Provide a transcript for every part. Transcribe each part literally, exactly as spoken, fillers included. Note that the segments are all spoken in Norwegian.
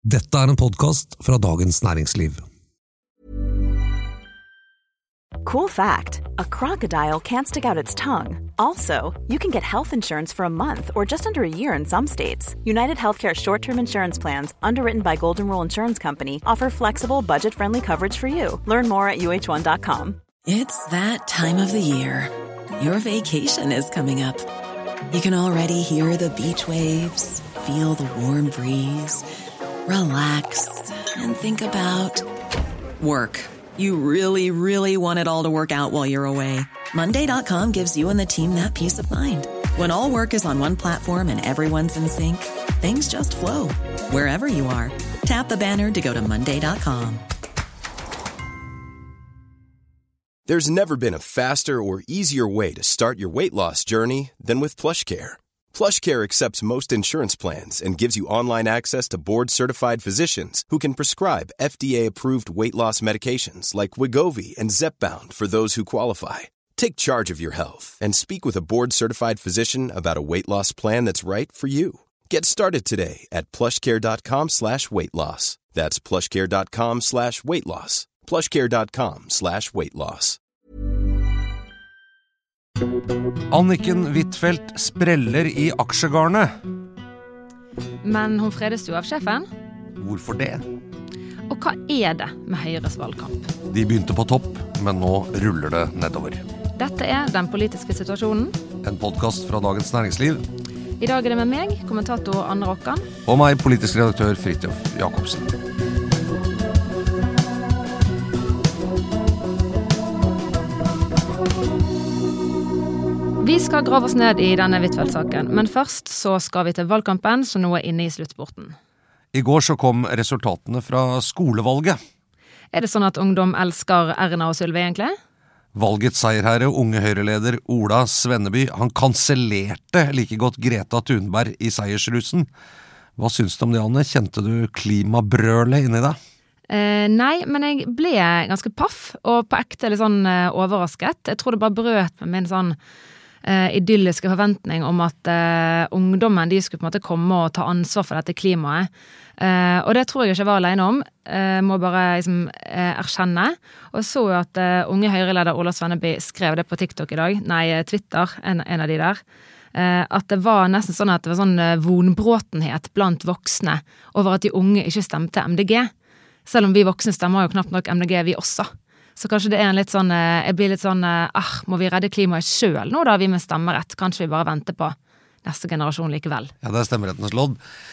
Dette er en podcast fra Dagens Næringsliv. Cool fact, a crocodile can't stick out its tongue. Also, you can get health insurance for a month or just under a year in some states. United Healthcare short-term insurance plans, underwritten by Golden Rule Insurance Company, offer flexible, budget-friendly coverage for you. Learn more at U H one dot com. It's that time of the year. Your vacation is coming up. You can already hear the beach waves, feel the warm breeze, relax, and think about work. You really, really want it all to work out while you're away. Monday dot com gives you and the team that peace of mind. When all work is on one platform and everyone's in sync, things just flow. Wherever you are, tap the banner to go to Monday dot com. There's never been a faster or easier way to start your weight loss journey than with PlushCare. PlushCare accepts most insurance plans and gives you online access to board-certified physicians who can prescribe F D A-approved weight loss medications like Wegovy and Zepbound for those who qualify. Take charge of your health and speak with a board-certified physician about a weight loss plan that's right for you. Get started today at plushcare.com slash weight loss. That's plushcare.com slash weight loss. plushcare.com slash weight loss. Anniken Huitfeldt spreller i aksjegarnet. Men hun fredes jo av sjefen. Hvorfor det? Og hva er det med Høyres valgkamp? De begynte på topp, men nå ruller det nedover. Dette er Den politiske situasjonen. En podcast fra Dagens Næringsliv. I dag er det med meg, kommentator Anne Rokkan. Og meg, politisk redaktør Fridtjof Jacobsen. Vi skal grave oss ned i denne Huitfeldt-saken, men først så skal vi til valgkampen, som nå er inne i sluttspurten. I går så kom resultatene fra skolevalget. Er det sånn at ungdom elsker Erna og Sylvi egentlig? Valgets seierherre, unge høyreleder Ola Svenneby, han kansellerte like godt Greta Thunberg i seiersrusen. Hva syns du om det, Anne? Kjente du klimabrølet inni deg? Eh, nei, men jeg ble ganske paff, og på ekte litt sånn eh, overrasket. Jeg tror det bare brøt med min sånn Uh, idylliske forventning om at uh, ungdommen de skulle på en måte komme og ta ansvar for dette klimaet. Uh, og det tror jeg ikke jeg var alene om. Uh, må bare liksom, uh, erkjenne. Og så jo at uh, unge høyreleder Ola Svenneby skrev det på TikTok i dag, nei, Twitter, en, en av de der, uh, at det var nesten sånn at det var sånn uh, vonbråtenhet blant voksne over at de unge ikke stemte M D G. Selv om vi voksne stemmer jo knapt nok M D G, vi også. Så kanskje det er en litt sånn, jeg blir litt sånn, ah, må vi redde klimaet selv nå da, vi med stemmerett? Kanskje vi bare venter på neste generasjon likevel? Ja, det er stemmerettens lodd.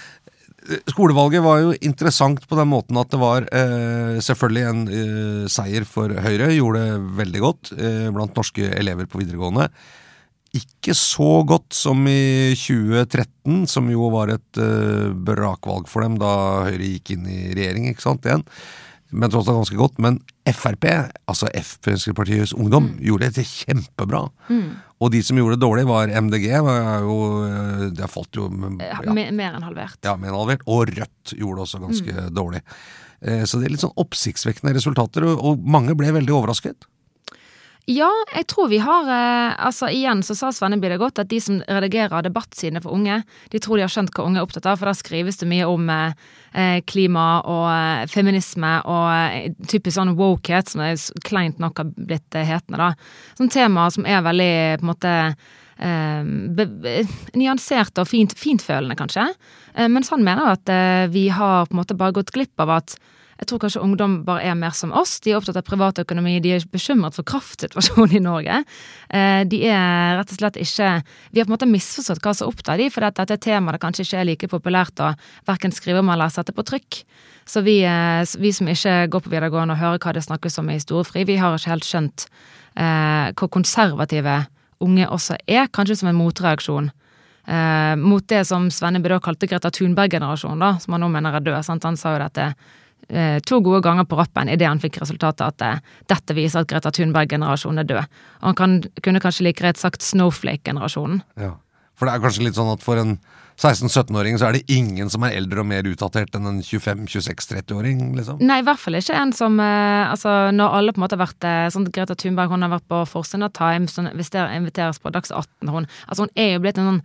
Skolevalget var jo interessant på den måten at det var eh, selvfølgelig en eh, seier for Høyre, gjorde det veldig godt eh, blant norske elever på videregående. Ikke så godt som i tjue tretten, som jo var et eh, brakvalg for dem da Høyre gikk inn i regjering, ikke sant, igjen. Men tross alt ganske godt, men F R P, altså F-Fremskrittspartiets ungdom, mm. gjorde det kjempebra. Mm. Og de som gjorde det dårlig var M D G, var jo, det falt jo... Ja. Mer, mer enn halvert. Ja, mer enn halvert, og Rødt gjorde det også ganske mm. dårlig. Så det er litt sånn oppsiktsvekkende resultater, og mange ble veldig overrasket. Ja, jeg tror vi har, eh, altså igjen så sa Svenneby det godt, at de som redigerer debattsidene for unge, de tror de har skjønt hva unge er opptatt av, for da skrives det mye om eh, klima og eh, feminisme og eh, typisk sånn wokehet, som er kleint nok har blitt eh, hetende da. Sånn tema som er veldig, på en måte, eh, be, be, nyansert og fint, fintfølende kanskje. Eh, men sånn mener jeg at eh, vi har på en måte bare gått glipp av at jeg tror kanskje ungdom bare er mer som oss. De er opptatt av privatøkonomi, de er bekymret for kraftsituasjonen i Norge. De er rett og slett ikke... Vi har på en måte misforstått hva som opptar de, for dette er et tema det kanskje ikke er like populært å hverken skrive om eller sette på trykk. Så vi, vi som ikke går på videregående og hører hva det snakkes om i Storefri, vi har ikke helt skjønt eh, hvor konservative unge også er, kanskje som en motreaksjon. Eh, mot det som Svenneby da kalte Greta Thunberg-generasjonen, da, som han nå mener er død. Sant? Han sa jo dette to gode ganger på rappen i det han fikk resultatet at det, dette viser at Greta Thunberg-generasjonen er død. Og han kan, kunne kanskje like rett sagt Snowflake-generasjonen. Ja, for det er kanskje litt sånn at for en seksten-sytten-åring så er det ingen som er eldre og mer utdatert enn en tjuefem, tjueseks, tretti-åring, liksom? Nei, i hvert fall ikke en som, eh, altså når alle på en måte har vært, sånn Greta Thunberg, hun har vært på Forsiden av Times, hvis det inviteres på Dags atten, hun, altså hun er jo blitt en sånn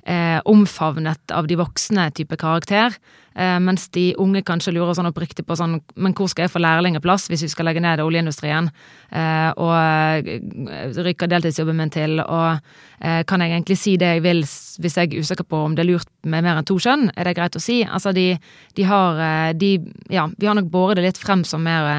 eh, omfavnet av de voksne type karakter, eh, mens de unge kanskje lurer sånn oppriktig på sånn, men hvor skal jeg få lærlingeplass hvis vi skal legge ned oljeindustrien, eh, og eh, rykker deltidsjobben min til, og eh, kan jeg egentlig si det jeg vil hvis jeg er usikker på om det er lurt med mer enn to kjønn, er det greit å si? Altså de, de har, de, ja, vi har nok båret det litt frem som mer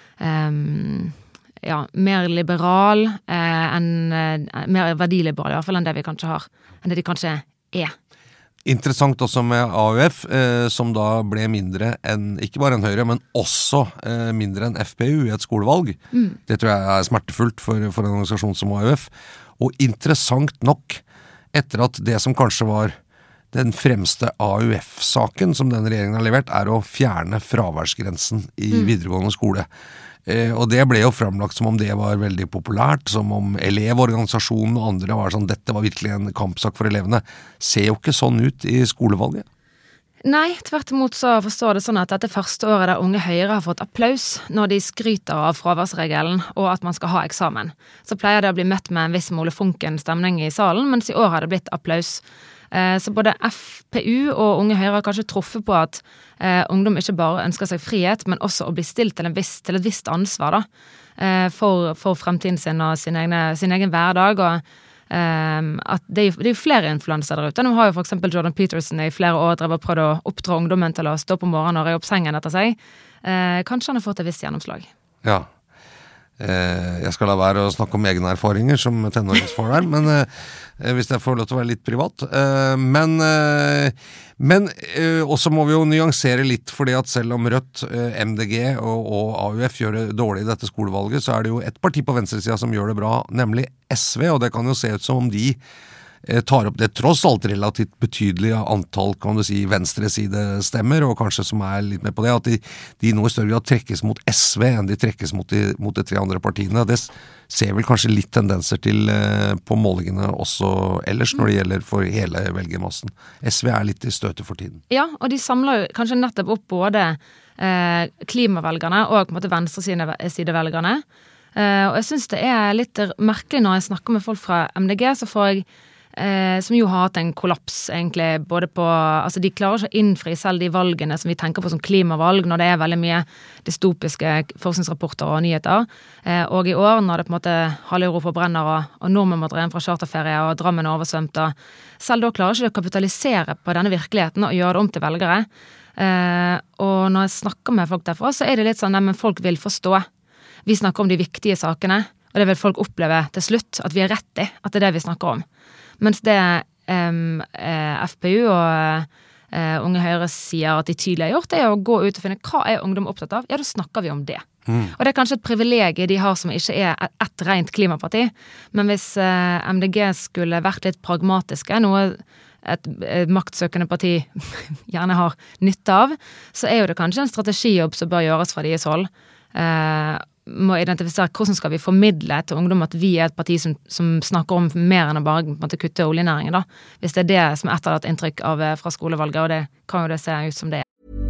Um, ja, mer liberal eh, enn, eh, mer verdiliberal i hvert fall enn det vi kanskje har, enn det de kanskje er. Interessant også med A U F, eh, som da ble mindre enn, ikke bare enn Høyre, men også eh, mindre enn F P U i et skolevalg. Mm. Det tror jeg er smertefullt for, for en organisasjon som A U F. Og interessant nok, etter at det som kanskje var den fremste A U F-saken som denne regjeringen har levert, er å fjerne fraværsgrensen i mm. videregående skole. Eh, og det ble jo framlagt som om det var veldig populært, som om elevorganisasjonen og andre var sånn, dette var virkelig en kampsak for elevene. Ser jo ikke sånn ut i skolevalget. Nei, tvert imot så forstår det sånn at dette første året der Unge Høyre har fått applaus når de skryter av fraværsregelen og at man skal ha eksamen. Så pleier det å bli møtt med en viss Mole Funken-stemning i salen, mens i år har det blitt applaus. Så både F P U og Unge Høyre har kanskje truffet på at eh, ungdom ikke bare ønsker seg frihet, men også å bli stilt til, en viss, til et visst ansvar da, eh, for, for fremtiden sin og sin, egne, sin egen hverdag. Og eh, at det, det er flere influenser der ute. Nå har jo for eksempel Jordan Peterson i flere år drevet og prøvd å oppdra ungdommen til å stå på morgenen og røye opp sengen etter seg. Eh, kanskje han har fått et visst gjennomslag. Ja. Jeg skal la være å snakke om egne erfaringer som tenåringsfar der, men eh, hvis jeg får lov til å være litt privat. Eh, men eh, men eh, også må vi jo nyansere litt, fordi at selv om Rødt, eh, M D G og, og A U F gjør det dårlig i dette skolevalget, så er det jo et parti på venstresida som gjør det bra, nemlig S V, og det kan jo se ut som om de tar opp det tross alt relativt betydelige antall, kan du si, venstresidestemmer, og kanskje som er litt med på det, at de, de nå i større grad trekkes mot S V enn de trekkes mot de, mot de tre andre partiene. Det ser vel kanskje litt tendenser til eh, på målingene også ellers når det gjelder for hele velgermassen. S V er litt i støtet for tiden. Ja, og de samler jo kanskje nettopp opp både eh, klimavelgerne og på en måte venstresidevelgerne. Eh, og jeg synes det er litt merkelig når jeg snakker med folk fra M D G, så får jeg Eh, som jo har hatt en kollaps egentlig, både på, altså de klarer ikke å innfri selv de valgene som vi tenker på som klimavalg, når det er veldig mye dystopiske forskningsrapporter og nyheter, eh, og i år når det på en måte halve Europa brenner, og, og nordmenn må dra hjem fra charterferie, og Drammen er oversvømt, og selv da klarer ikke de å kapitalisere på denne virkeligheten og gjøre det om til velgere. Eh, og når jeg snakker med folk derfra, så er det litt sånn, nei, men folk vil forstå. Vi snakker om de viktige sakene, og det vil folk oppleve til slutt, at vi er rett i, at det er det vi snakker om. Mens det um, F P U og uh, Unge Høyre sier at de tydelig har gjort, det er å gå ut og finne hva er ungdom opptatt av. Ja, da snakker vi om det. Mm. Og det er kanskje et privilegie de har som ikke er et, et rent klimaparti. Men hvis uh, M D G skulle vært litt pragmatiske, noe et, et maktsøkende parti gjerne har nytte av, så er jo det kanskje en strategijobb som bør gjøres fra deres hold. Uh, må identifisere hvordan skal vi formidle til ungdom at vi er et parti som, som snakker om mer enn å bare måtte kutte oljenæringen da. Hvis det er det som er etterlatt inntrykk av fra skolevalget, og det kan jo det se ut som det.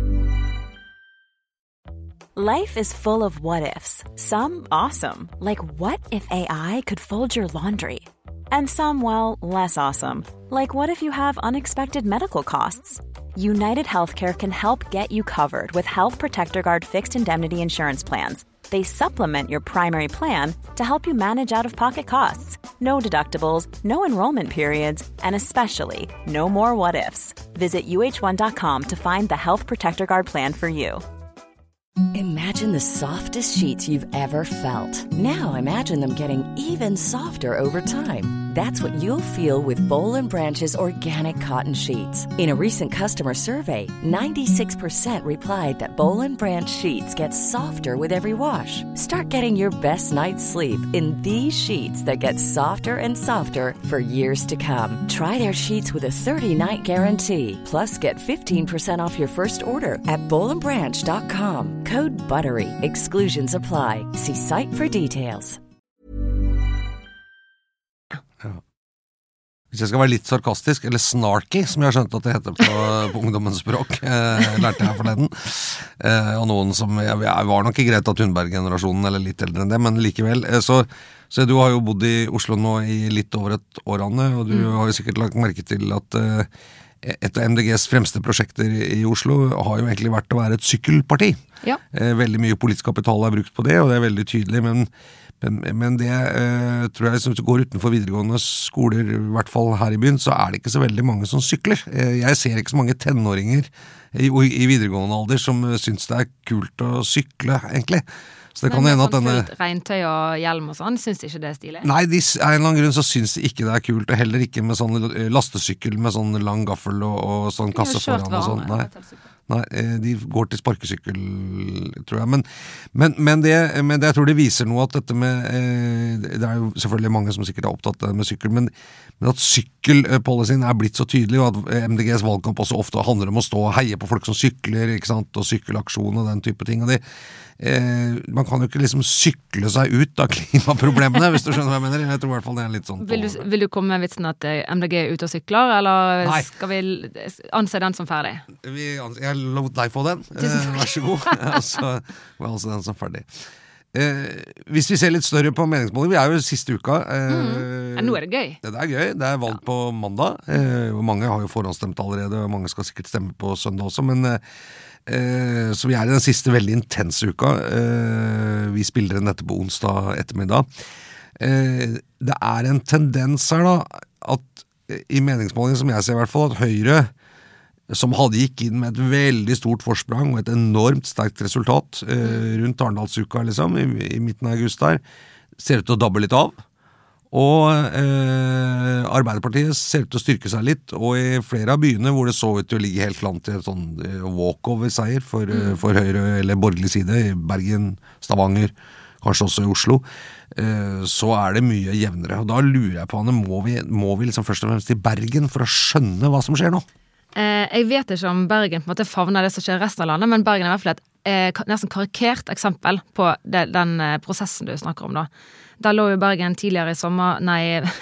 Life is full of what-ifs. Some awesome, like what if A I could fold your laundry? And some, well, less awesome, like what if you have unexpected medical costs? United Healthcare can help get you covered with Health Protector Guard fixed indemnity insurance plans. They supplement your primary plan to help you manage out-of-pocket costs. No deductibles, no enrollment periods, and especially no more what-ifs. Visit U H one dot com to find the Health Protector Guard plan for you. Imagine the softest sheets you've ever felt. Now imagine them getting even softer over time. That's what you'll feel with Boll and Branch's organic cotton sheets. In a recent customer survey, ninety-six percent replied that Boll and Branch sheets get softer with every wash. Start getting your best night's sleep in these sheets that get softer and softer for years to come. Try their sheets with a thirty-night guarantee. Plus, get fifteen percent off your first order at boll and branch dot com. Code BUTTERY. Exclusions apply. See site for details. Hvis jeg skal være litt sarkastisk, eller snarky, som jeg har skjønt at det heter på, på ungdommens språk, eh, lærte jeg forleden. Eh, og noen som, jeg, jeg var nok i Greta Thunberg-generasjonen, eller litt eldre enn det, men likevel. Eh, så, så du har jo bodd i Oslo nå i litt over et år, Anne, og du mm. har jo sikkert lagt merke til at eh, et av M D G's fremste prosjekter i Oslo har jo egentlig vært å være et sykkelparti. Ja. Eh, veldig mye politisk kapital er brukt på det, og det er veldig tydelig, men Men, men det eh, tror jeg, hvis du går utenfor videregående skoler, i hvert fall her i byen, så er det ikke så veldig mange som sykler. Eh, jeg ser ikke så mange tenåringer i, i videregående alder som syns det er kult å sykle, egentlig. Så det men kan hende sånn at denne... fullt regntøy og hjelm og sånn, syns de ikke det er stilig? Nei, de, av en eller annen grunn så syns de ikke det er kult, og heller ikke med sånn lastesykkel med sånn lang gaffel og, og sånn kasse foran og sånn. Nei. Nei, de går til sparkesykkel, tror jeg. Men, men, men, det, men det, jeg tror det viser noe at dette med det er jo selvfølgelig mange som sikkert er opptatt med sykkel, men, men at sykkelpolicyen er blitt så tydelig, og at M D G's valgkamp også ofte handler om å stå og heie på folk som sykler, ikke sant, og sykkelaksjon og den type ting. Og det, eh, man kan jo ikke liksom sykle seg ut av klimaproblemene, hvis du skjønner hva jeg mener. Jeg tror i hvert fall det er litt sånn. Vil du, vil du komme med vitsen at M D G er ute og sykler, eller Nei. Skal vi anse den som ferdig? Vi, jeg lot deg få den. Eh, vær så god. Altså, var altså den som ferdig. Eh, hvis vi ser litt større på meningsmåling, vi er jo siste uka. Eh, mm. ja, nå er det gøy. Det, det er gøy. Det er valg ja. på mandag. Eh, og mange har jo forhåndsstemt allerede, og mange skal sikkert stemme på søndag også, men eh, så vi er i den siste veldig intense uka. Eh, vi spiller den etter på onsdag ettermiddag. Eh, det er en tendens her da, at i meningsmålingen som jeg ser i hvert fall, at Høyre som hadde gikk inn med et veldig stort forsprang og et enormt sterkt resultat eh, rundt Arendalsuka liksom, i, i midten av august der, ser ut til å dabbe litt av. Og eh, Arbeiderpartiet ser ut til å styrke seg litt, og i flere av byene hvor det så ut til å ligge helt land til en sånn eh, walkover-seier for, mm. for Høyre eller borgerlig side, i Bergen, Stavanger, kanskje også i Oslo, eh, så er det mye jevnere. Og da lurer jeg på, Anne, må vi, må vi liksom først og fremst til Bergen for å skjønne hva som skjer nå? Eh, jeg vet ikke om Bergen på en måte favner det som skjer i resten av landet, men Bergen er i hvert fall et eh, nesten karikert eksempel på det, den eh, prosessen du snakker om da. Da lå jo Bergen tidligere i sommer, nei,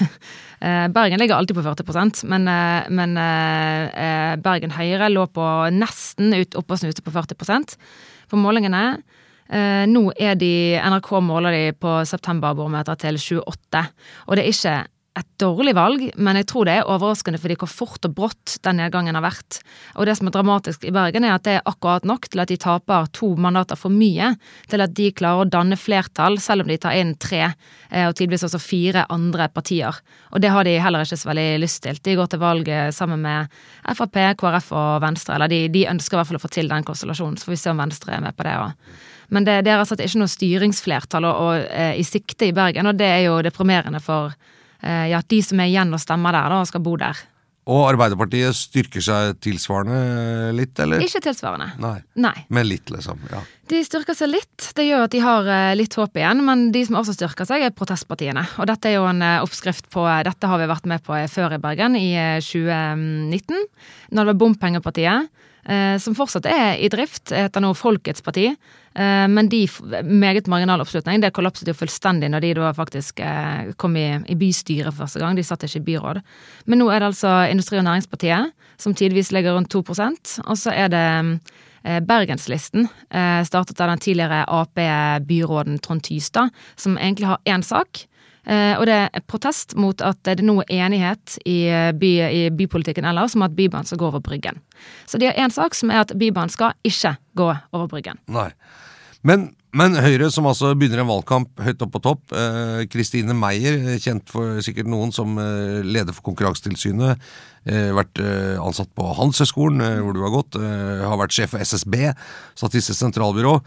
eh, Bergen ligger alltid på førti prosent, men, eh, men eh, Bergen Høyre lå på nesten ut, opp og snute på førti prosent på målingene. Eh, nå er de, N R K måler de på septemberbarometer til tjueåtte, og det er ikke et dårlig valg, men jeg tror det er overraskende fordi hvor fort og brått den nedgangen har vært. Og det som er dramatisk i Bergen er at det er akkurat nok til at de taper to mandater for mye, til at de klarer å danne flertall, selv om de tar inn tre, og tidligvis også fire andre partier. Og det har de heller ikke så veldig lyst til. De går til valg sammen med F R P, K R F og Venstre, eller de, de ønsker i hvert fall å få til den konstellasjonen, så får vi se om Venstre er med på det også. Men det, det er altså ikke noe styringsflertall og, og, eh, i sikte i Bergen, og det er jo deprimerende for ja, at de som er igjen og stemmer der da, skal bo der. Og Arbeiderpartiet styrker seg tilsvarende litt, eller? Ikke tilsvarende. Nei. Nei. Men litt, liksom, ja. De styrker seg litt. Det gjør at de har litt håp igjen, men de som også styrker seg er protestpartiene. Og dette er jo en oppskrift på, dette har vi vært med på før i Bergen i tjue nitten, når det var Bompengepartiet, som fortsatt er i drift, heter nå Folkets parti, men de meget marginal oppslutning, det kollapset jo fullstendig når de da faktisk kom i, i bystyret for første gang, de satt ikke i byråd. Men nå er det altså Industri- og Næringspartiet, som tidvis ligger rundt to prosent, og så er det Bergenslisten, startet av den tidligere A P-byråden Trond Tystad, som egentlig har en sak, og det er protest mot at det er noe enighet i, by, i bypolitikken ellers om at Bybanen skal gå over Bryggen. Så de har en sak som er at Bybanen skal ikke gå over Bryggen. Nei. Men, men Høyre, som altså begynner en valgkamp høyt opp på topp, Kristine eh, Meyer, kjent for sikkert noen som eh, leder for Konkurransetilsynet, eh, vært eh, ansatt på Handelshøyskolen, eh, hvor du har gått, eh, har vært sjef for S S B, Statistisk sentralbyrå,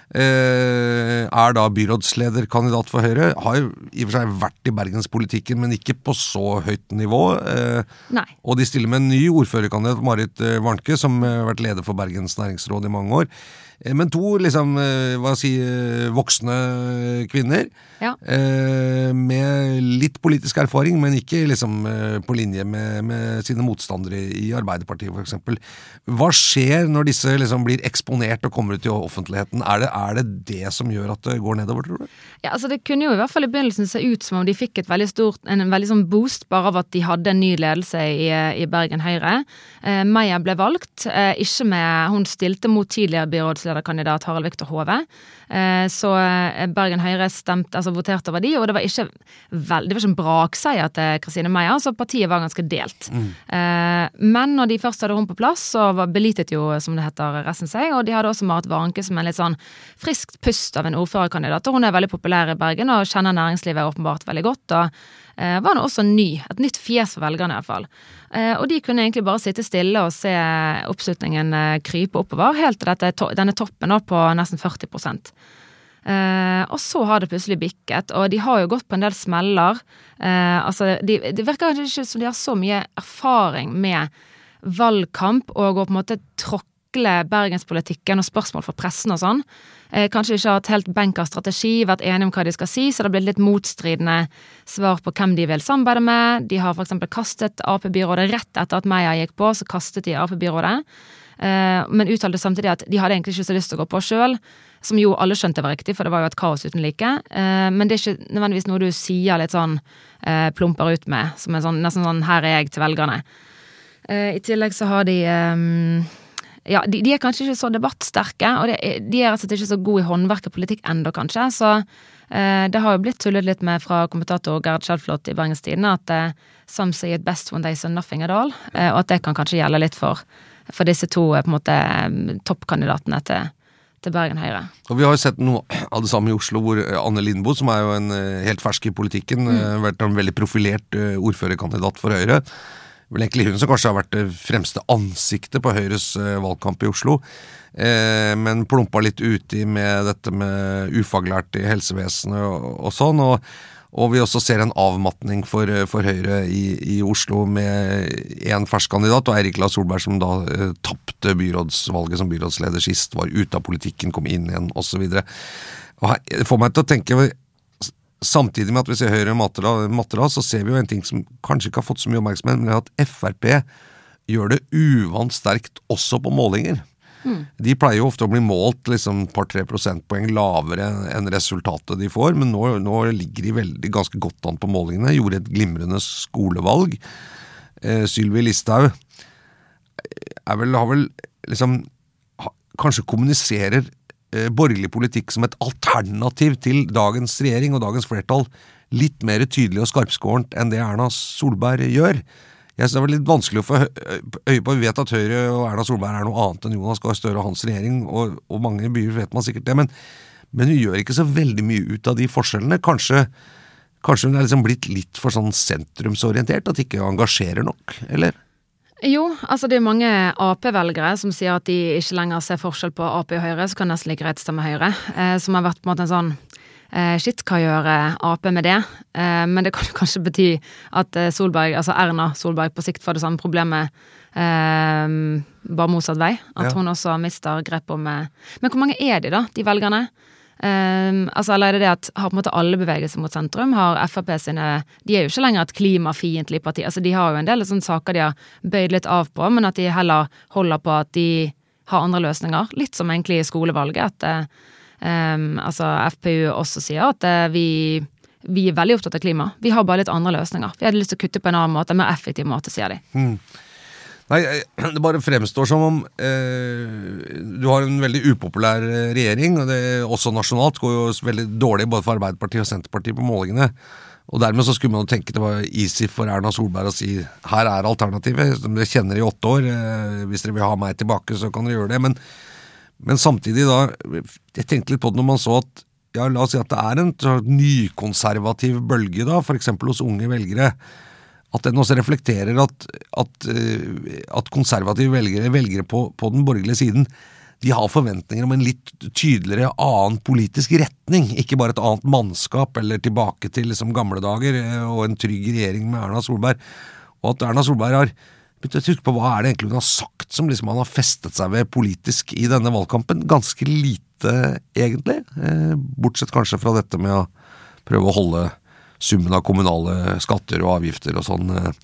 eh, er da byrådslederkandidat for Høyre, har i og for seg vært i bergenspolitikken, men ikke på så høyt nivå. Eh, Nei. Og de stiller med en ny ordførerkandidat, Marit eh, Warnke, som eh, har vært leder for Bergens næringsråd i mange år. Men to liksom, hva si, voksne kvinner, ja. eh, med litt politisk erfaring, men ikke liksom på linje med, med sine sine motstandere i Arbeiderpartiet for eksempel. Hva skjer når disse liksom blir eksponert og kommer ut i offentligheten? Er det, er det det som gjør at det går nedover, tror du? Ja, altså det kunne jo i hvert fall i begynnelsen se ut som om de fikk et veldig stort, en veldig sånn boost bare av at de hadde en ny ledelse i, i Bergen Høyre. Eh, Meyer ble valgt, eh, ikke med, hun stilte mot tidligere byrådslederkandidat Harald Victor Hove. Eh, så Bergen Høyre stemte, altså voterte over de, og det var ikke vel, det var ikke en brakseier til Kristine Meyer, så partiet var ganske delt. Mm. Eh, men når de først hadde hun på plass, så var belitet jo, som det heter, resten seg, og de hadde også Marit Warnke som en litt sånn friskt pust av en ordførerkandidat, og hun er veldig populær i Bergen, og kjenner næringslivet åpenbart veldig godt, og eh, var nå også ny, et nytt fjes for velgerne i hvert fall. Eh, og de kunne egentlig bare sitte stille og se oppslutningen eh, krype oppover, helt til dette, to, denne toppen nå på nesten førti prosent. Uh, og så har det plutselig bikket, og de har jo gått på en del smeller. Uh, altså, de, det virker ikke som de har så mye erfaring med valgkamp og å på en måte tråkle bergenspolitikken og spørsmål for pressen og sånn. Uh, kanskje ikke har hatt helt benk av strategi, vært enige om hva de skal si, så det blir litt motstridende svar på hvem de vil samarbeide med. De har for eksempel kastet A P-byrådet rett etter at Meyer gikk på, så kastet de A P-byrådet. Uh, men uttalte samtidig at de hadde egentlig ikke så lyst til å gå på selv, som jo alle skjønte var riktig, for det var jo et kaos uten like. Uh, men det er ikke nødvendigvis noe du sier litt sånn uh, plumper ut med, som er sånn, nesten sånn, her er jeg til velgerne. Uh, I tillegg så har de, um, ja, de, de er kanskje ikke så debattsterke, og de, de er rett og slett ikke så gode i håndverk og politikk enda kanskje, så uh, det har jo blitt tullet litt med fra kommentator Gerd Skjelflot i Bergens Tidende, at uh, some say it best when they say nothing at all, uh, og at det kan kanskje gjelde litt for, for disse to uh, på en måte um, toppkandidatene til til Bergen Høyre. Og vi har jo sett noe av det samme i Oslo, hvor Anne Lindboe, som er jo en helt fersk i politikken, mm. vært en veldig profilert ordførerkandidat for Høyre. Vel egentlig hun som kanskje har vært det fremste ansiktet på Høyres valgkamp i Oslo, eh, men plumpa litt uti med dette med ufaglært i helsevesenet og, og sånn, og Og vi også ser en avmatning for, for Høyre i, i Oslo med en fersk kandidat, og Eirik La Solberg som da eh, tappte byrådsvalget som byrådsleder sist, var ute av politikken, kom inn igjen, og så videre. Og her, det får meg til å tenke, samtidig med at vi ser Høyre Mattela, så ser vi jo en ting som kanskje ikke har fått så mye oppmerksomhet, men at F R P gjør det uvant sterkt også på målinger. Mm. De pleier jo ofte å bli målt liksom par-tre prosentpoeng lavere enn resultatet de får, men nå, nå ligger de veldig ganske godt an på målingene, gjorde et glimrende skolevalg. Eh, Sylvi Listhaug er vel, har vel liksom, ha, kanskje kommuniserer eh, borgerlig politikk som et alternativ til dagens regjering og dagens flertall litt mer tydelig og skarpskårent enn det Erna Solberg gjør. Jeg synes det var litt vanskelig å få øye på. Vi vet at Høyre og Erna Solberg er noe annet enn Jonas Gahr Støre og hans regjering, og, og mange byer vet man sikkert det, men, men hun gjør ikke så veldig mye ut av de forskjellene. Kanskje, kanskje hun er liksom blitt litt for sånn sentrumsorientert, at ikke engasjerer nok, eller? Jo, altså det er mange A P-velgere som sier at de ikke lenger ser forskjell på A P og Høyre, så kan nesten like greit stemme Høyre, eh, som har vært på en måte en sånn Eh, shit, hva gjør A P med det? Eh, men det kan jo kanskje bety at Solberg, altså Erna Solberg på sikt får det samme problemet eh, bare motsatt vei. At ja. Hun også mister grep om eh. Men hvor mange er de da, de velgerne? Eh, altså, eller er det det at har på en måte alle bevegelser mot sentrum? Har F R P sine, de er jo ikke lenger et klimafiendtlig parti. Altså, de har jo en del sånne saker de har bøyd litt av på, men at de heller holder på at de har andre løsninger. Litt som egentlig i skolevalget, at eh, Um, altså F P U også sier at uh, vi, vi er veldig opptatt av klima. Vi har bare litt andre løsninger. Vi hadde lyst til å kutte på en annen måte, en mer effektiv måte, sier de. Hmm. Nei, det bare fremstår som om eh, du har en veldig upopulær regjering, og det også nasjonalt går jo veldig dårlig både for Arbeiderpartiet og Senterpartiet på målingene. Og dermed så skulle man jo tenke det var easy for Erna Solberg å si her er alternativet, som dere kjenner i åtte år. Eh, hvis dere vil ha meg tilbake, så kan dere gjøre det. Men Men samtidig da, jeg tenkte litt på det når man så at, ja, la oss si at det er en nykonservativ bølge da, for eksempel hos unge velgere, at den også reflekterer at, at, at konservative velgere, velgere på, på den borgerlige siden, de har forventninger om en litt tydeligere annen politisk retning, ikke bare et annet mannskap, eller tilbake til liksom gamle dager, og en trygg regjering med Erna Solberg, og at Erna Solberg har begynte å huske på hva er det egentlig hun har sagt som liksom han har festet seg ved politisk i denne valgkampen. Ganske lite egentlig, eh, bortsett kanskje fra dette med å prøve å holde summen av kommunale skatter og avgifter og sånn eh,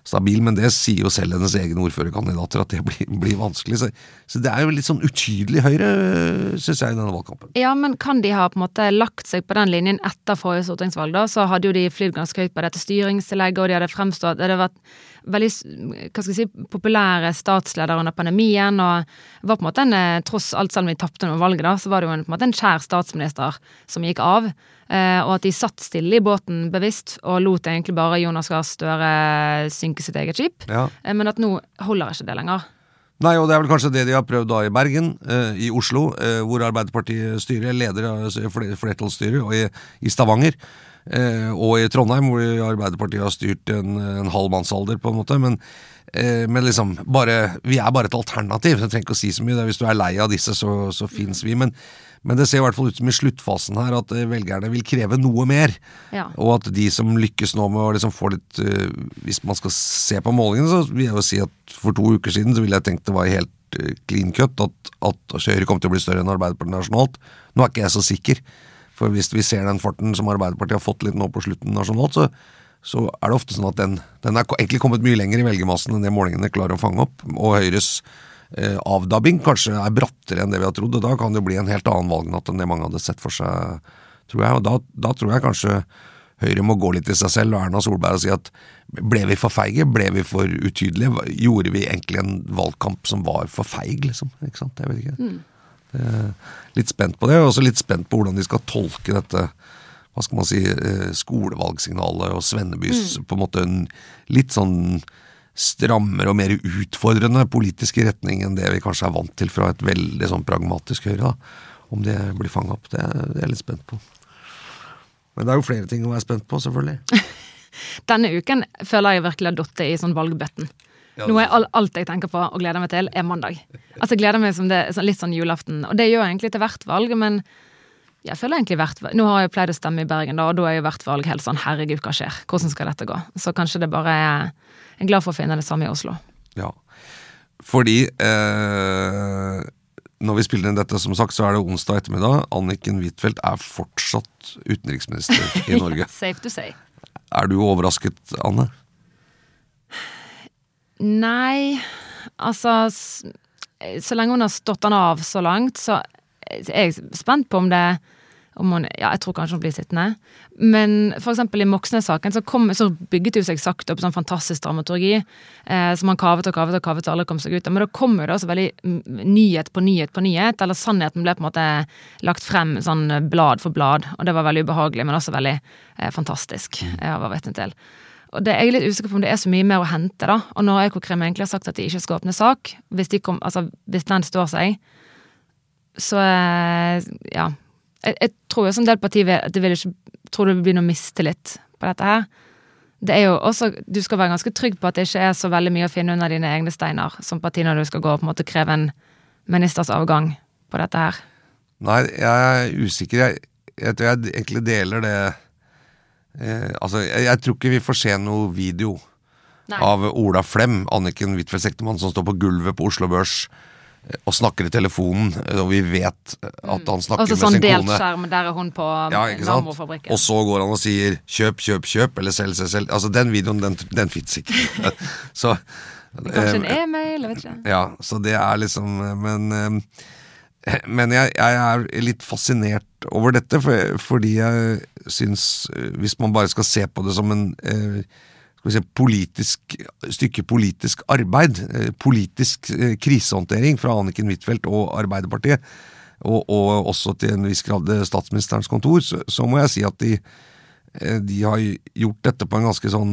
stabil, men det sier jo selv hennes egen ordførerkandidater at det blir, blir vanskelig. Så, så det er jo litt sånn utydelig Høyre, synes jeg, i denne valgkampen. Ja, men kan de ha på en måte lagt seg på den linjen etter forrige stortingsvalg da, så hadde jo de flydd ganske høyt på dette styringstillegget, og de hadde fremstått, det hadde vært veldig, hva skal jeg si, populære statsleder under pandemien, og var på en måte en, tross alt selv om vi tappte noen valget da, så var det jo en, på en måte en kjær statsminister som gikk av, eh, og at de satt stille i båten bevisst, og lot egentlig bare Jonas Gahr Støre synke sitt eget skip, Ja. eh, men at nå holder ikke det lenger. Nei, og det er vel kanskje det de har prøvd da i Bergen, eh, i Oslo, eh, hvor Arbeiderpartiet styrer, leder av flertallsstyret, og i, i Stavanger, eh, og i Trondheim, hvor Arbeiderpartiet har styrt en, en halv mannsalder på en måte, men, eh, men liksom, bare, vi er bare et alternativ, så jeg trenger ikke å si så mye, hvis du er lei av disse, så, så finnes vi, men Men det ser i hvert fall ut som i sluttfasen her at velgerne vil kreve noe mer, Ja. og at de som lykkes nå med å liksom få litt, uh, hvis man skal se på målingen, så vil jeg jo si at for to uker siden så ville jeg tenkt det var helt uh, clean cut, at, at Høyre kom til å bli større enn Arbeiderpartiet nasjonalt. Nå er ikke jeg så sikker, for hvis vi ser den farten som Arbeiderpartiet har fått litt nå på slutten nasjonalt, så, så er det ofte sånn at den, den er egentlig kommet mye lenger i velgermassen enn det målingene klarer å fange opp, og Høyres Eh, avdabbing kanskje er brattere enn det vi har trodd, og da kan det bli en helt annen valgnatt enn det mange hadde sett for seg, tror jeg, og da, da tror jeg kanskje Høyre må gå litt i seg selv og Erna Solberg og si at ble vi for feige, ble vi for utydelige, gjorde vi egentlig en valgkamp som var for feig, liksom, ikke sant, jeg vet ikke. Mm. Det er litt spent på det, og også litt spent på hvordan de skal tolke dette, hva skal man si, skolevalgsignalet og Svennebys mm. på en måte en litt sånn strammer og mer utfordrende politiske retning enn det vi kanskje er vant til fra et veldig sånn pragmatisk Høyre, da. Om det blir fanget opp, det er, det er jeg litt spent på. Men det er jo flere ting å være spent på, selvfølgelig. Denne uken føler jeg virkelig har dottet i sånn valgbøtten. Ja, Nå er all, alt jeg tenker på og gleder meg til er mandag. Altså jeg gleder meg som det er litt sånn julaften, og det gjør jeg egentlig til hvert valg, men jeg føler egentlig hvert valg. Nå har jeg pleid å stemme i Bergen da, og da er jo hvert valg helt sånn, herregud, hva skjer? Hvordan skal dette gå? Så kanskje det bare er jeg er glad for å finne det samme i Oslo. Ja, fordi eh, når vi spiller inn dette, som sagt, så er det onsdag ettermiddag. Anniken Huitfeldt er fortsatt utenriksminister i Norge. Ja, safe to say. Er du overrasket, Anne? Nei, altså, så lenge hun har stått han av så langt, så er jeg spent på om det om hun, ja, jeg tror kanskje hun blir sittende. Men for eksempel i Moxnes-saken så, kom, så bygget jo seg sagt opp sånn fantastisk dramaturgi, eh, som han kavet og kavet og kavet og alle kom seg ut av. Men da kom jo det også veldig nyhet på nyhet på nyhet, eller sannheten ble på en måte lagt frem sånn blad for blad, og det var veldig ubehagelig, men også veldig eh, fantastisk, jeg var vet til. Og det er jeg litt usikker på om det er så mye mer å hente da, og når Økokrim egentlig har sagt at de ikke skal åpne sak, hvis, de kom, altså, hvis den står seg, så eh, ja, Jeg, jeg tror jo som del parti at det vil ikke, tror det vil bli noe mistillit på dette her. Det er jo også, du skal være ganske trygg på at det ikke er så veldig mye å finne under dine egne steiner som parti når du skal gå og på en måte kreve en ministers avgang på dette her. Nei, jeg er usikker. Jeg, jeg tror jeg egentlig deler det. Eh, altså, jeg, jeg tror ikke vi får se noe video Nei. Av Ola Flem, Anniken Huitfeldt Sektemann, som står på gulvet på Oslo Børs og snakker i telefonen, og vi vet at han snakker også med sånn sin kone. Også sånn delskjerm, der er hun på ja, Nammo-fabrikken. Og så går han og sier kjøp, kjøp, kjøp, eller selg seg selv. Altså den videoen, den, den finnes ikke. så, Kanskje en e-mail, jeg vet ikke. Ja, så det er liksom, men, men jeg, jeg er litt fascinert over dette, for, fordi jeg synes, hvis man bare skal se på det som en skal vi si, politisk, stykke politisk arbeid, politisk krisehåndtering fra Anniken Huitfeldt og Arbeiderpartiet, og, og også til en viss grad statsministerens kontor, så, så må jeg si at de, de har gjort dette på en ganske sånn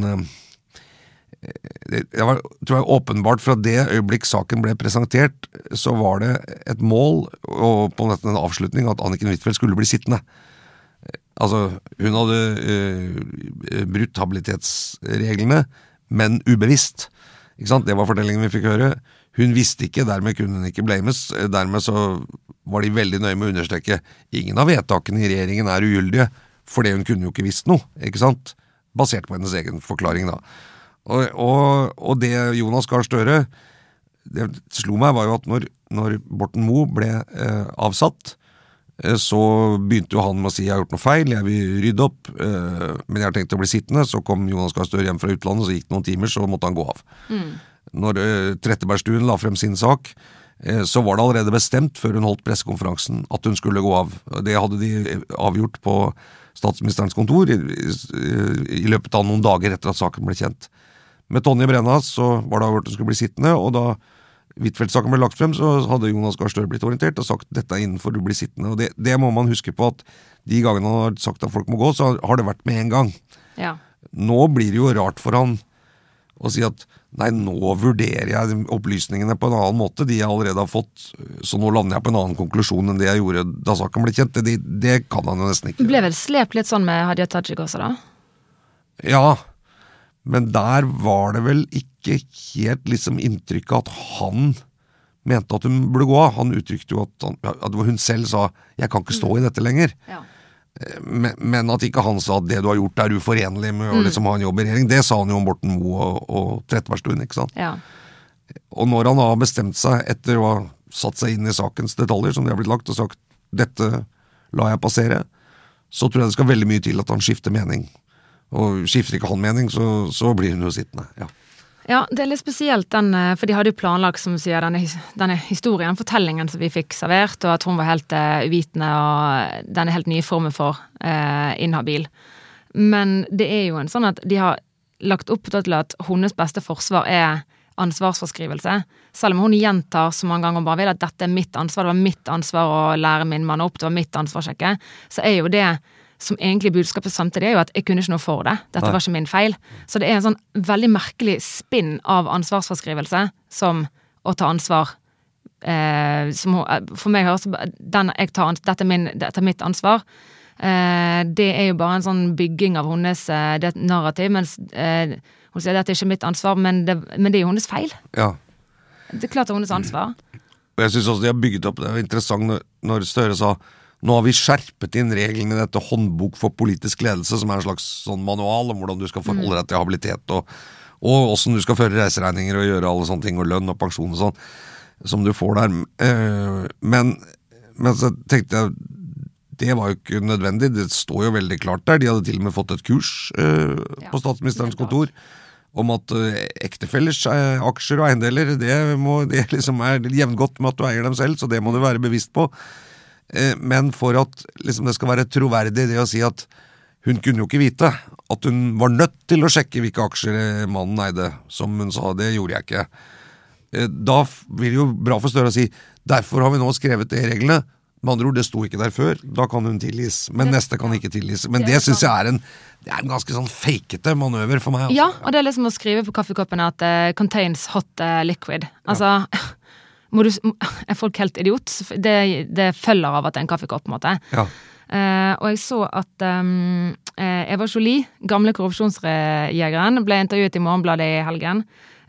det var, tror jeg, åpenbart fra det øyeblikk saken ble presentert, så var det et mål, og på en avslutning, at Anniken Huitfeldt skulle bli sittende. Altså, hun hadde uh, brutt habilitetsreglene, men ubevisst. Ikke sant? Det var fortellingen vi fikk høre. Hun visste ikke, dermed kunne hun ikke blames. Dermed så var de veldig nøye med å understreke ingen av vedtakene i regjeringen er ugyldige, for det hun kunne jo ikke visst noe, ikke sant? Basert på hennes egen forklaring da. Og, og, og det Jonas Gahr Støre, det slo meg var jo at når, når Borten Moe ble eh, avsatt, Så begynte jo han med å si jeg har gjort noe feil, jeg vil rydde opp, men jeg har tenkt å bli sittende. Så kom Jonas Gahr Støre hjem fra utlandet, så gikk det noen timer, så måtte han gå av. Mm. Når Trettebergstuen la frem sin sak, så var det allerede bestemt før hun holdt pressekonferansen at hun skulle gå av. Det hadde de avgjort på statsministerens kontor i, i løpet av noen dager etter at saken ble kjent. Med Tonje Brenna så var det avgjort at hun skulle bli sittende, og da Huitfeldt-saken ble lagt frem, så hadde Jonas Gahr Støre blitt orientert og sagt dette er innenfor du blir sittende. Og det, det må man huske på at de gangene han har sagt at folk må gå, så har det vært med en gang. Ja. Nå blir det jo rart for han å si at nei, nå vurderer jeg opplysningene på en annen måte, de jeg allerede har fått, så nå lander jeg på en annen konklusjon enn det jeg gjorde da saken ble kjent. Det, det kan han jo nesten ikke. Det ble vel slept litt sånn med Hadia Tajik også da? Ja, men der var det vel ikke helt liksom inntrykket at han mente at hun burde gå av. Han uttrykte jo at, han, at hun selv sa jeg kan ikke stå i dette lenger. Ja. Men, men at ikke han sa at det du har gjort er uforenlig med å liksom ha en jobb i regjering. Det sa han jo om Borten Moe og, og Trettebergstuen, ikke sant? Ja. Og når han har bestemt seg etter å ha satt seg inn i sakens detaljer som de har blitt lagt og sagt dette la jeg passere, så tror jeg det skal veldig mye til at han skifter mening. Og skifter ikke han mening, så, så blir hun jo sittende, ja. Ja, det er litt spesielt den, for de hadde jo planlagt, som du sier, denne, denne historien, fortellingen som vi fikk servert, og at hun var helt uh, uvitende, og denne helt nye formen for uh, inhabil. Men det er jo en sånn at de har lagt opp til at hennes beste forsvar er ansvarsforskrivelse. Selv om hun gjentar så mange ganger hun bare vil at dette er mitt ansvar, det var mitt ansvar å lære min mann opp, det var mitt ansvar å sjekke, så er jo det som egentlig budskapet samtidig er jo at jeg kunne ikke noe for det. Dette var ikke min feil. Så det er en sånn veldig merkelig spinn av ansvarsforskrivelse som å ta ansvar. Eh, som, for meg høres den, jeg tar, dette, er min, dette er mitt ansvar. Eh, det er jo bare en sånn bygging av hennes eh, det narrativ, mens eh, hun sier dette er ikke mitt ansvar, men det, men det er jo hennes feil. Ja. Det er klart det er hennes ansvar. Og jeg synes også de har bygget opp, det er interessant når, når Støre sa nå har vi skjerpet inn reglene i dette håndbok for politisk ledelse, som er en slags sånn manual om hvordan du skal forholde deg til habilitet, og, og hvordan du skal føre reiseregninger og gjøre alle sånne ting, og lønn og pensjon og sånn, som du får der. Men, men så tenkte jeg, det var jo ikke nødvendig, det står jo veldig klart der. De hadde til og med fått et kurs uh, på statsministerens kontor, om at uh, ektefellers uh, aksjer og eiendeler, det, må, det liksom er jevngodt med at du eier dem selv, så det må du være bevisst på. Men for at liksom, det skal være troverdig det å si at hun kunne jo ikke vite at hun var nødt til å sjekke hvilke aksjer mannen eide, som hun sa, det gjorde jeg ikke. Da blir det jo bra for Støre å si derfor har vi nå skrevet det i reglene. Med andre ord, det sto ikke der før, da kan hun tilgis, men det, neste kan ikke tilgis. Men det, det synes jeg er en, det er en ganske sånn fakete manøver for meg. Altså. Ja, og det er liksom å skrive på kaffekoppen at uh, contains hot uh, liquid. Altså... Ja. Må du, er folk helt idiot? Det, det følger av at det er en kaffekopp, på en måte. Ja. Eh, og jeg så at um, Eva Jolie, gamle korrupsjonsjegeren, ble intervjuet i Morgenbladet i helgen.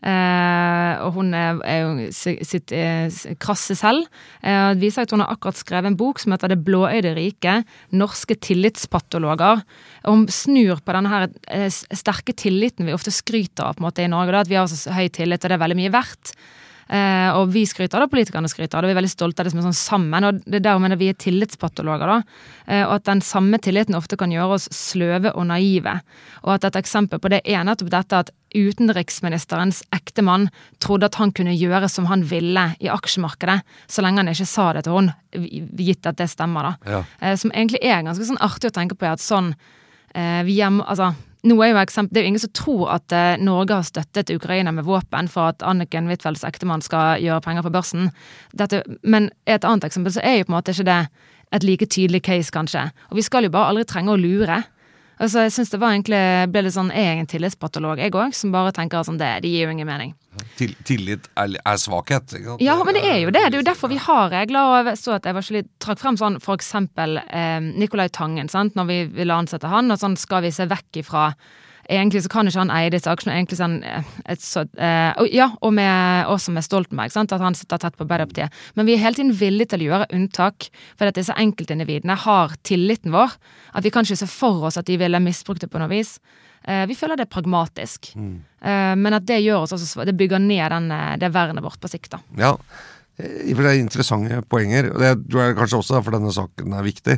Eh, og hun er, er jo sitt eh, krasse selv. Eh, det viser at hun har akkurat skrevet en bok som heter Det blåøyde rike, norske tillitspatologer. Og hun snur på denne her eh, sterke tilliten vi ofte skryter av på en måte i Norge, da, at vi har så høy tillit, og det er veldig mye verdt. Eh, og vi skryter det, politikerne skryter det, vi er veldig stolte av det som er sånn sammen, og det er der mener vi er tillitspatologer da, eh, og at den samme tilliten ofte kan gjøre oss sløve og naive, og at et eksempel på det er nettopp dette at utenriksministerens ektemann trodde at han kunne gjøre som han ville i aksjemarkedet, så lenge han ikke sa det til hun, gitt at det stemmer da. Ja. Eh, som egentlig er ganske sånn artig å tenke på, at sånn eh, vi hjemme, altså nå er jo eksempel, det er jo ingen som tror at uh, Norge har støttet Ukraina med våpen for at Anniken Huitfeldts ektemann skal gjøre penger på børsen. Dette, men et annet eksempel så er jo på en måte ikke det et like tydelig case kanskje. Og vi skal jo bare aldri trenge å lure. Altså jeg synes det var egentlig, ble litt sånn, jeg er en tillitspatolog, jeg også, som bare tenker sånn, det, det gir jo ingen mening. Til, tillit er, er svakhet, ikke sant? Ja, men det er jo det, det er jo derfor vi har regler, og jeg så at jeg var ikke litt trakk frem sånn, for eksempel eh, Nikolai Tangen, sant, når vi ville ansette han, og sånn skal vi se vekk ifra, egentlig så kan ikke han eie disse aksjene, egentlig sånn, et så, eh, og, ja, og med, også med Stoltenberg, sant, at han sitter tett på Arbeiderpartiet, men vi er hele tiden villige til å gjøre unntak, for at disse enkeltindividene har tilliten vår, at vi kan ikke se for oss at de ville misbrukt det på noe vis. Eh, vi føler det er pragmatisk, mm. eh, men at det gjør oss også, det bygger ned den, det vernet vårt på sikt da. Ja, I og for seg interessante poenger, og det tror jeg kanskje også for denne saken er viktig.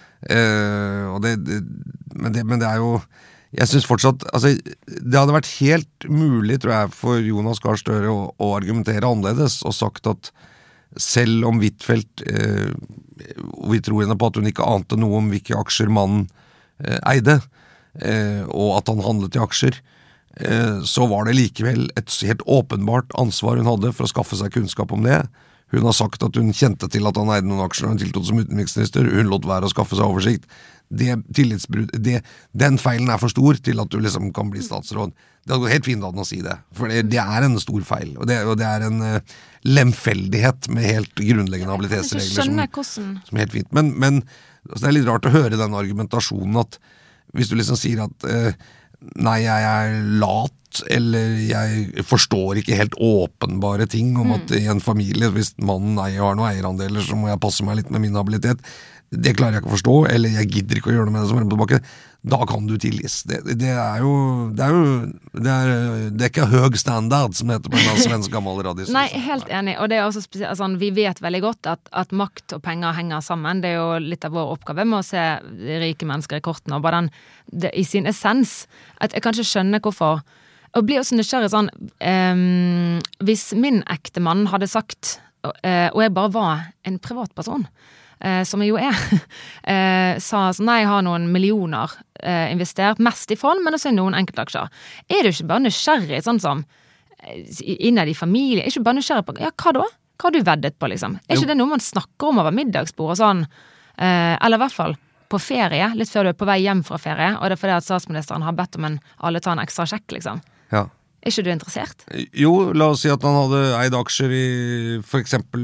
Eh, og det, det, men, det, men det er jo jeg synes fortsatt, altså det hadde vært helt mulig, tror jeg, for Jonas Gahr Støre å, å argumentere annerledes og sagt at selv om Huitfeldt eh, vi tror henne på at hun ikke ante noe om hvilke aksjer mannen eh, eide, eh, og at han handlet i aksjer, eh, så var det likevel et helt åpenbart ansvar hun hadde for å skaffe seg kunnskap om det. Hun har sagt at hun kjente til at han eide noen aksjer og hun tiltrådte som utenriksminister. Hun lot være å skaffe seg oversikt. Det tillitsbrudd, det, den feilen er for stor til at du liksom kan bli statsråd. Det går helt fint an å si det, for det, det er en stor feil, og det, og det er en uh, lemfeldighet med helt grunnleggende habilitetsregler som, som er helt fint. Men, men altså, det er litt rart å høre den argumentasjonen at hvis du liksom sier at uh, nei, jeg er lat, eller jeg forstår ikke helt åpenbare ting om at i en familie, hvis mannen eier har noen eierandeler, så må jeg passe meg litt med min habilitet. Det klarer jeg ikke å forstå, eller jeg gidder ikke å gjøre noe med det som er på tilbake. Da kan du tilgis. Det, det er jo det er jo det er, det er ikke høg standard, som heter på en svensk gammel radios. Nei, helt enig, og det er også spesielt, altså, vi vet veldig godt at, at makt og penger henger sammen. Det er jo litt av vår oppgave med å se rike mennesker i kortene, og bare den, det, i sin essens, at jeg kanskje skjønner hvorfor. Og blir også nysgjerrig sånn, um, hvis min ektemann hadde sagt, uh, og jeg bare var en privatperson, Uh, som jeg jo er, uh, sa sånn, nei, jeg har noen millioner uh, investert, mest i fond, men også i noen enkeltaksjer. Er du ikke bare nysgjerrig, sånn som uh, innad i familie, er du ikke bare nysgjerrig på, ja, hva da? Hva har du veddet på, liksom? Er ikke jo. Det noe man snakker om over middagsbord og sånn, uh, eller i hvert fall på ferie, litt før du er på vei hjem fra ferie, og det er fordi at statsministeren har bedt om en, alle ta en ekstra sjekk, liksom. Ja. Er ikke du interessert? Jo, la oss si at han hadde eid aksjer i for eksempel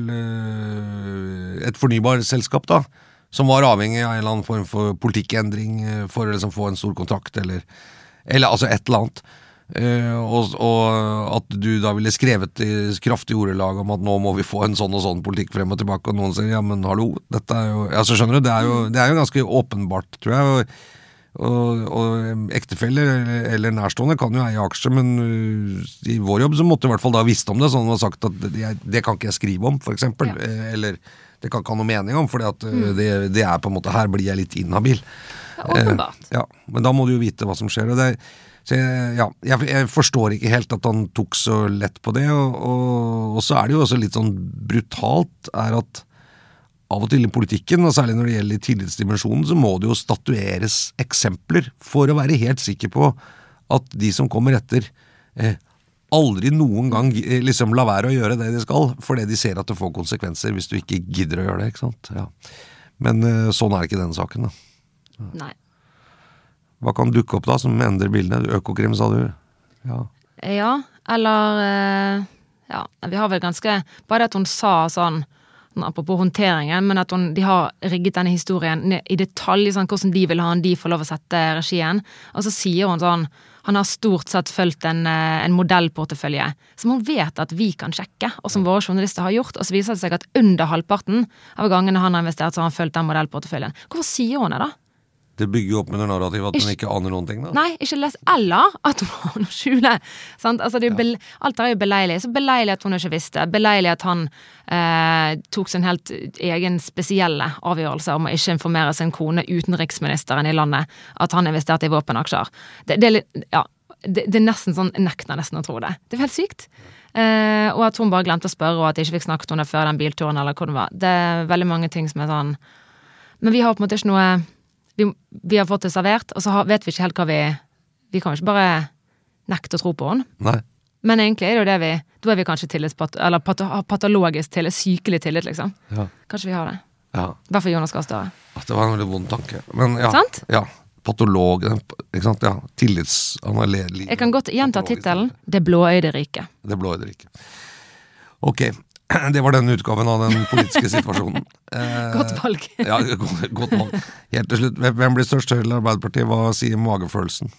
eh, et fornybarselskap da, som var avhengig av en eller annen form for politikkendring for å liksom få en stor kontrakt, eller, eller altså et eller annet. Eh, og, og at du da ville skrevet i kraftig ordelag om at nå må vi få en sånn og sånn politikk frem og tilbake, og noen sier, ja, men hallo, dette er jo, ja, så skjønner du, det er jo, det er jo ganske åpenbart, tror jeg, og Og, og ektefeller eller, eller nærstående kan jo eie aksjer, men uh, i vår jobb så måtte jeg i hvert fall da visst om det, sånn at man har sagt at det, det kan ikke jeg skrive om, for eksempel, ja. Eller det kan ikke ha noe mening om, fordi at uh, mm. det, det er på en måte, her blir jeg litt inhabil. Ja, åpenbart. Uh, ja, men da må du jo vite hva som skjer, og det, så jeg, ja, jeg, jeg forstår ikke helt at han tok så lett på det, og, og, og så er det jo også litt sånn brutalt, er at av og til i politikken, og særlig når det gjelder tillitsdimensjonen, så må det jo statueres eksempler for å være helt sikker på at de som kommer etter eh, aldri noen gang eh, liksom la være å gjøre det de skal, fordi de ser at det får konsekvenser hvis du ikke gidder å gjøre det, ikke sant? Ja. Men eh, sånn er ikke den saken da. Ja. Nei. Hva kan dukke opp da som endrer bildene? Økokrim, sa du? Ja. Ja, eller eh, ja, vi har vel ganske, bare at hun sa sånn, apropos håndteringen, men at hun, de har rigget denne historien i detalj, sånn, hvordan de vil ha han, de får lov å sette regien, og så sier hun sånn, han har stort sett følt en, en modellportefølje, som hun vet at vi kan sjekke, og som våre journalister har gjort, og så viser det seg at under halvparten av gangene han har investert, så har han følt den modellporteføljen. Hvorfor sier hun det da? Det bygger jo opp med det narrativ at hun ikke aner noen ting da. Nei, ikke les, eller at hun har noe skjule. Sant? Altså, det er jo ja. Alt er jo beleilig. Så beleilig at hun ikke visste. Beleilig at han eh, tok sin helt egen spesielle avgjørelse om å ikke informere sin kone utenriksministeren i landet at han investerte i våpenaksjer. Det, det, er, litt, ja, det, det er nesten sånn, jeg nekter nesten å tro det. Det er helt sykt. Eh, og at hun bare glemte å spørre, og at jeg ikke fikk snakket om det før den bilturen, eller hva det var. Det er veldig mange ting som er sånn. Men vi har på en måte ikke noe Vi, vi har fått det servert, og så har, vet vi ikke helt hva vi Vi kan ikke bare nekte å tro på henne. Nei. Men egentlig er det jo det vi Da er vi kanskje tillitspat, eller pat, patologisk tillit, sykelig tillit, liksom. Ja. Kanskje vi har det. Ja. Hverfor Jonas Gahr Støre? Det var en veldig vond tanke. Men ja. Sant? Ja. Patolog, ikke sant? Ja. Tillits... Jeg kan godt gjenta titelen Det blåøyde riket. Det blåøyde riket. Ok. Det var denne utgaven av den politiske situasjonen. Eh, godt valg. Ja, godt, godt valg. Helt til slutt, hvem blir størst Høyre eller Arbeiderpartiet? Hva sier magefølelsen?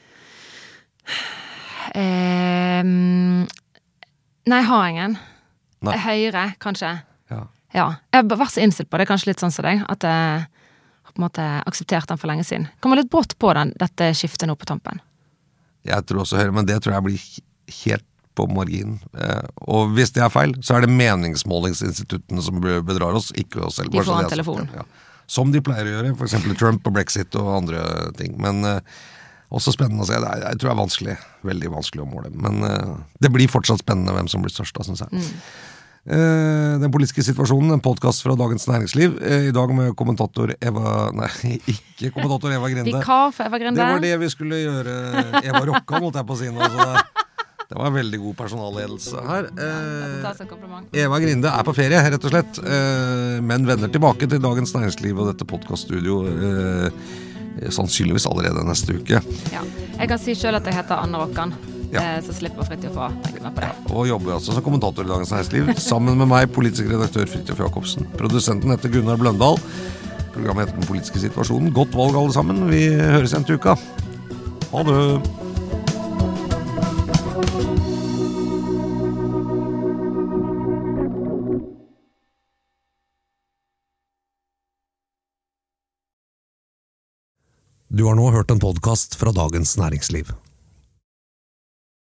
Eh, nei, jeg har ingen. Nei. Høyre, kanskje. Ja. Ja. Jeg har vært så innstilt på det, kanskje litt sånn som deg, at jeg har på en måte akseptert den for lenge siden. Kommer litt brått på den, dette skiftet nå på tampen. Jeg tror også Høyre, men det tror jeg blir helt på margin. Eh, og hvis det er feil, så er det meningsmålingsinstituttene som bedrar oss, ikke oss selv. De får en en telefon. Ja. Som de pleier å gjøre, for eksempel Trump og Brexit og andre ting. Men eh, også spennende å se. Det er, jeg tror det er vanskelig, veldig vanskelig å måle. Men eh, det blir fortsatt spennende hvem som blir størst, da, synes jeg. Mm. Eh, den politiske situasjonen, en podcast fra Dagens Næringsliv. Eh, I dag med kommentator Eva... Nei, ikke kommentator Eva Grinde. Vikar for Eva Grinde. Det var det vi skulle gjøre. Eva Rokka, måtte jeg på si nå. Så det, det var veldig god personalledelse her. Eh, Eva Grinde er på ferie, rett og slett. Eh, men vender tilbake til Dagens Næringsliv og dette podcaststudio eh, sannsynligvis allerede neste uke. Ja. Jeg kan si selv at jeg heter Anne Rokkan. Ja. Så slipper Fridtjof å tenke meg på det. Ja, og jobber altså som kommentator i Dagens Næringsliv sammen med meg, politisk redaktør Fridtjof Jacobsen. Produsenten heter Gunnar Bløndal. Programmet heter Den politiske situasjonen. Godt valg alle sammen. Vi høres igjen til uka. Ha det! Du har nå hørt en podcast fra Dagens Næringsliv.